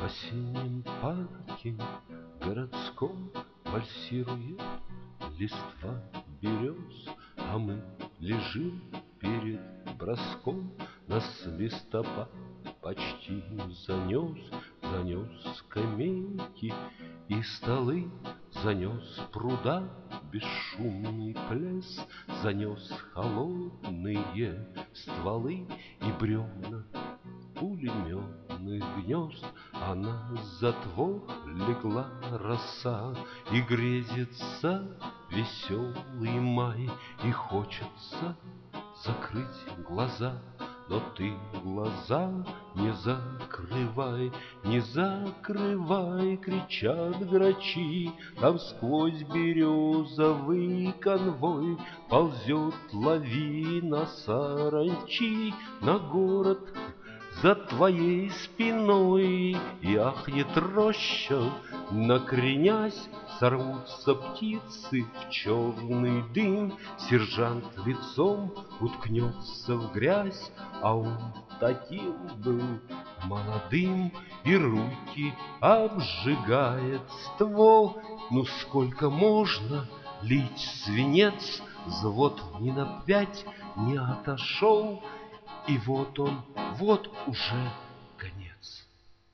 В осеннем парке городском вальсирует листва берез, а мы лежим перед броском. Нас листопад почти занес скамейки и столы, занес пруда бесшумный плес, занес холодные стволы и бревна пулеметных гнезд. А на затвор легла роса, и грезится веселый май, и хочется закрыть глаза. Но ты глаза не закрывай, не закрывай, кричат грачи. Там сквозь березовый конвой ползет лавина саранчи на город за твоей спиной. И ахнет роща, накренясь, сорвутся птицы в черный дым. Сержант лицом уткнется в грязь, а он таким был молодым, и руки обжигает ствол. Ну сколько можно лить свинец? Взвод ни на 5 не отошел, и вот он, вот уже конец.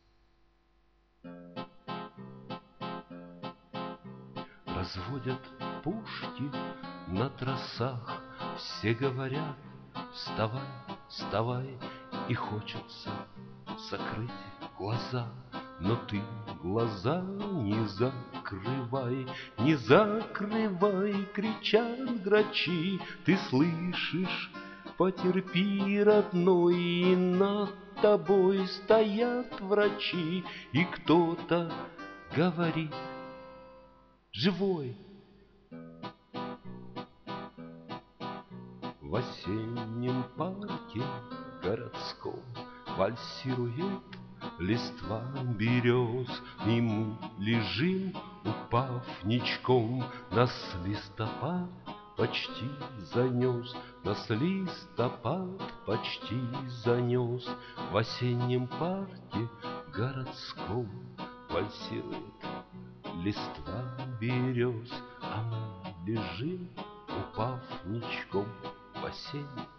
Разводят пушки на трассах, все говорят: вставай, вставай, и хочется закрыть глаза. Но ты глаза не закрывай, не закрывай, кричат грачи. Ты слышишь? Потерпи, родной, и над тобой стоят врачи. И кто-то говорит: живой. В осеннем парке городском вальсирует листва берез, и мы лежим, упав ничком. Нас листопад почти занес, нас листопад почти занес. В осеннем парке городском вальсирует листва берез, а мы лежим, упав ничком в осенний